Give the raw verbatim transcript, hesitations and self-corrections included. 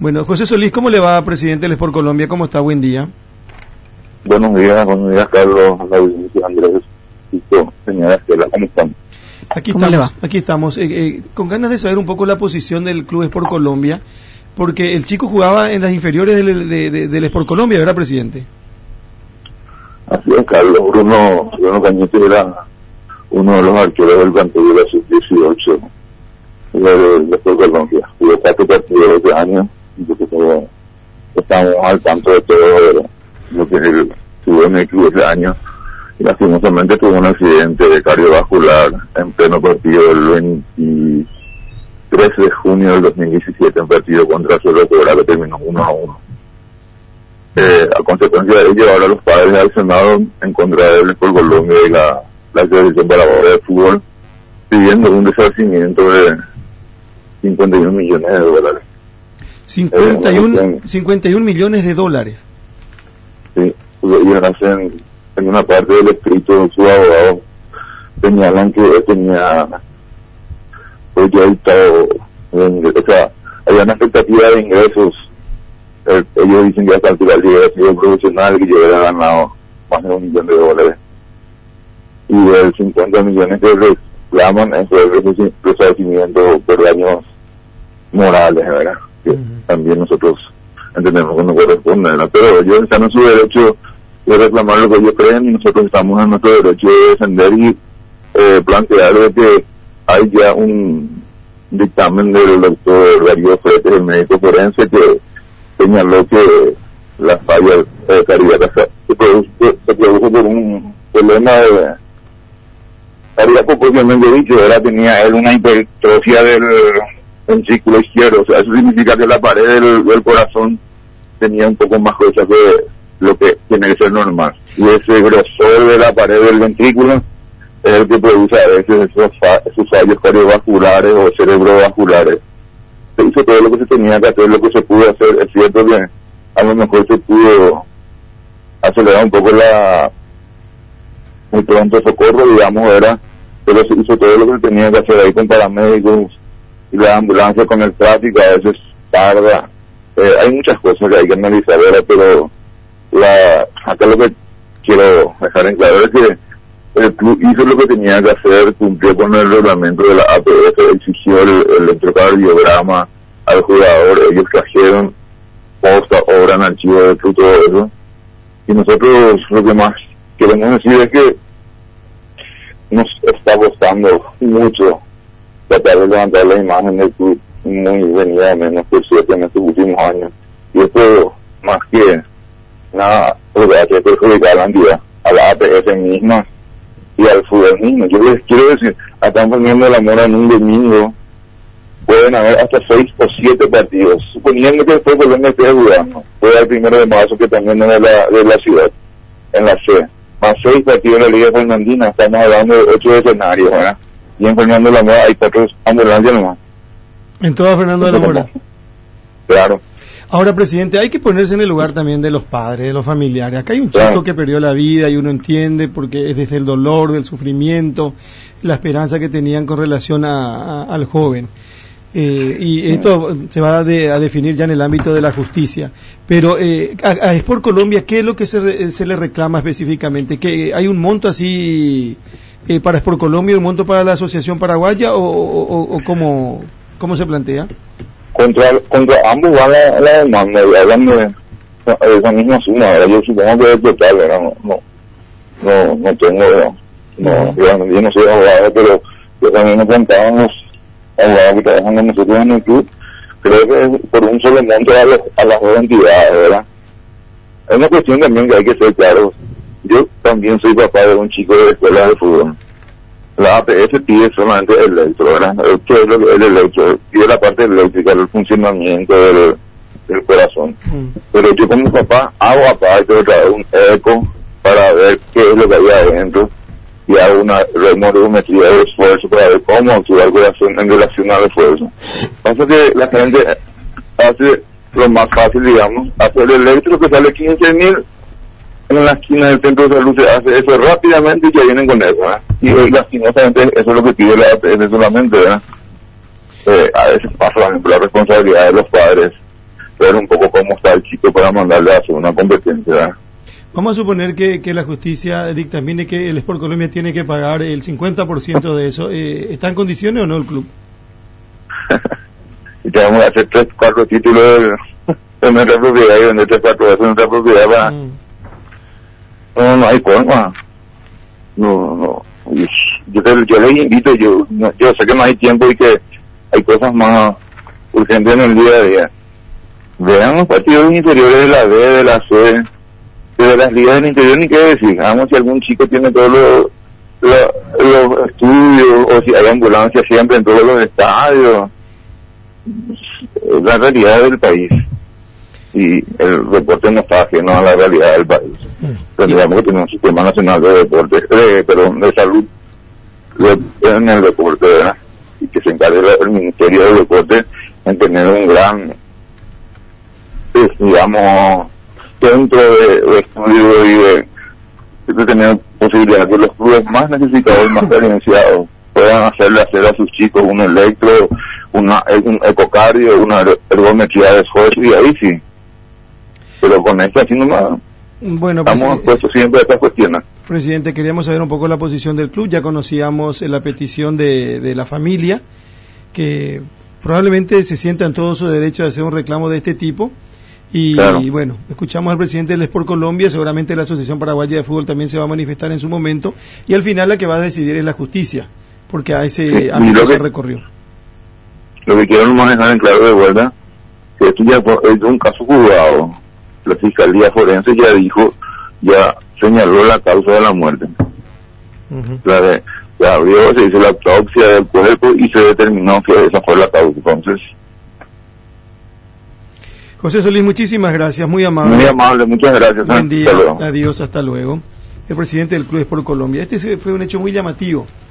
Bueno, José Solís, ¿cómo le va, presidente del Sport Colombia? ¿Cómo está? Buen día. Buenos días, buenos días, Carlos, la audiencia, Andrés, Cristo, señora Estela, ¿cómo están? Aquí estamos, aquí estamos, eh, eh, con ganas de saber un poco la posición del Club Sport Colombia, porque el chico jugaba en las inferiores del, de, de, del Sport Colombia, ¿verdad, presidente? Así es, Carlos. Bruno, Bruno Cañete era uno de los arqueros del plantel de la sub dieciocho del Sport Colombia. Jugó cuatro partidos de este año, entonces todo, estamos al tanto de todo lo que él tuvo en el club ese año. Y lastimosamente tuvo un accidente cardiovascular en pleno partido el veintitrés de junio del dos mil diecisiete, en partido contra Cerro Cobra, que terminó uno a uno. Eh, a consecuencia de ello, ahora los padres al Senado en contra del Sport Colombia y la, la Asociación Paraguaya de Fútbol pidiendo un resarcimiento de cincuenta y un millones de dólares. cincuenta y uno, eh, cincuenta y un millones de dólares. Sí, ellos hacen, en una parte del escrito de su abogado señalan que él tenía proyectado, o sea, había una expectativa de ingresos. Eh, ellos dicen que hasta el final llegó a sido profesional, que yo hubiera ganado más de un millón de dólares. Y de cincuenta millones que reclaman es el resarcimiento por daños morales, ¿verdad? Que uh-huh. También nosotros entendemos que no corresponde, ¿verdad? Pero ellos están en su derecho de reclamar lo que ellos creen y nosotros estamos en nuestro derecho de defender y eh, plantear de que hay ya un dictamen del doctor Darío Fretes, el médico forense, que señaló que la falla eh, cardíaca se produjo, se produjo por un problema de cardíaco propiamente dicho. Era, tenía él una hipertrofia del ventrículo izquierdo, o sea, eso significa que la pared del, del corazón tenía un poco más gruesa que lo que tiene que ser normal, y ese grosor de la pared del ventrículo es el que produce a veces esos, fa- esos fallos cardiovasculares o cerebrovasculares. Se hizo todo lo que se tenía que hacer, lo que se pudo hacer. Es cierto que a lo mejor se pudo acelerar un poco la muy pronto socorro, digamos, era, pero se hizo todo lo que se tenía que hacer ahí con paramédicos y la ambulancia con el tráfico, a veces tarda. Eh, hay muchas cosas que hay que analizar, ¿verdad? Pero la acá lo que quiero dejar en claro es que el club hizo lo que tenía que hacer, cumplió con el reglamento de la A P F, exigió el, el electrocardiograma al jugador, ellos trajeron posta, obra en archivo de club, todo eso. Y nosotros lo que más queremos decir es que nos está costando mucho tratar de levantar la imagen del club, muy venida menos por cierto en estos últimos años. Y esto, más que nada, lo que hace es perjudicar a la entidad, a la A P F misma y al fútbol mismo. Yo les quiero decir, están poniendo la mora en un domingo, pueden haber hasta seis o siete partidos, suponiendo que después Colombia esté jugando, puede haber primero de marzo, que también no es de la, de la ciudad, en la C, más seis partidos de la Liga Fernandina, estamos hablando de ocho escenarios, ¿verdad? Y en Fernando de la Mora hay cuatro ambulancias nomás. En toda Fernando de la Mora. Claro. Ahora, presidente, hay que ponerse en el lugar también de los padres, de los familiares. Acá hay un chico claro. que perdió la vida y uno entiende porque es desde el dolor, del sufrimiento, la esperanza que tenían con relación a, a, al joven. Eh, y esto se va a, de, a definir ya en el ámbito de la justicia. Pero eh, a, a Sport Colombia, ¿qué es lo que se, se le reclama específicamente? ¿Que hay un monto así eh, para Sport Colombia y un monto para la Asociación Paraguaya o, o, o cómo, cómo se plantea? Contra, contra ambos va la, la demanda, y hablan de, de esa misma suma, ¿verdad? Yo supongo que es total, ¿verdad? No, no, no, no tengo, no, no, yo, yo no soy abogado, pero yo también me contaba los abogados que trabajan con nosotros en el club, creo que por un solo monto a, los, a las dos entidades, ¿verdad? Es una cuestión también que hay que ser claros. Yo también soy papá de un chico de escuela de fútbol. La A P F pide solamente el electro, ¿verdad? ¿Qué es lo que es el electro? Pide la parte eléctrica, el funcionamiento del, del corazón. Mm. Pero yo como papá hago aparte de traer un eco para ver qué es lo que hay adentro y hago una remoriometría de esfuerzo para ver cómo actúa el corazón en relación al esfuerzo. Pasa que la gente hace lo más fácil, digamos, hace el electro que sale quince mil en la esquina del centro de salud, se hace eso rápidamente y ya vienen con eso, ¿verdad? Y hoy lastimosamente eso es lo que pide la A P F solamente, ¿verdad? Eh, a veces pasa, por ejemplo, la responsabilidad de los padres, mérito para mandarle a hacer una competencia, ¿verdad? Vamos a suponer que, que la justicia dictamine que el Sport Colombia tiene que pagar el cincuenta por ciento de eso. Eh, ¿Está en condiciones o no el club? Y te vamos a hacer tres, cuatro títulos de, de nuestra propiedad y vender tres, cuatro veces nuestra propiedad para... Mm. No, no hay forma. No, no. Yo, yo, yo les invito, yo, no, yo sé que no hay tiempo y que hay cosas más urgentes en el día a día. Vean los partidos inferiores de la B, de la C, de las ligas del interior, ni qué decir. Vamos si algún chico tiene todos los, los, los estudios, o si hay ambulancia siempre en todos los estadios. Es la realidad del país. Y el deporte no está ajeno a la realidad del país. Tendríamos que tener un sistema nacional de deporte, de, perdón, de salud de, en el deporte, ¿verdad? Y que se encargue el Ministerio del Deporte en tener un gran, pues, digamos, centro de, de estudio y de, de tener posibilidad que los clubes más necesitados y más carenciados puedan hacerle hacer a sus chicos un electro, una, un ecocardio, una ergometría de esfuerzo, y ahí sí. Pero con esto así nomás. Bueno, estamos puestos siempre a estas cuestiones. Presidente, queríamos saber un poco la posición del club. Ya conocíamos la petición de, de la familia, que probablemente se sienta en todo su derecho de hacer un reclamo de este tipo. Y, claro. y bueno, escuchamos al presidente del Sport Colombia, seguramente la Asociación Paraguaya de Fútbol también se va a manifestar en su momento, y al final la que va a decidir es la justicia, porque a ese sí, ámbito se recorrió. Lo que quiero manejar en claro de vuelta, que esto ya es un caso juzgado. La Fiscalía Forense ya dijo, ya señaló la causa de la muerte. Uh-huh. La de, se abrió, se hizo la autopsia del cuerpo y se determinó que esa fue la causa. Entonces, José Solís, muchísimas gracias, muy amable. Muy amable, muchas gracias. Buen día, hasta adiós, hasta luego. El presidente del Club Sport Colombia. Este fue un hecho muy llamativo.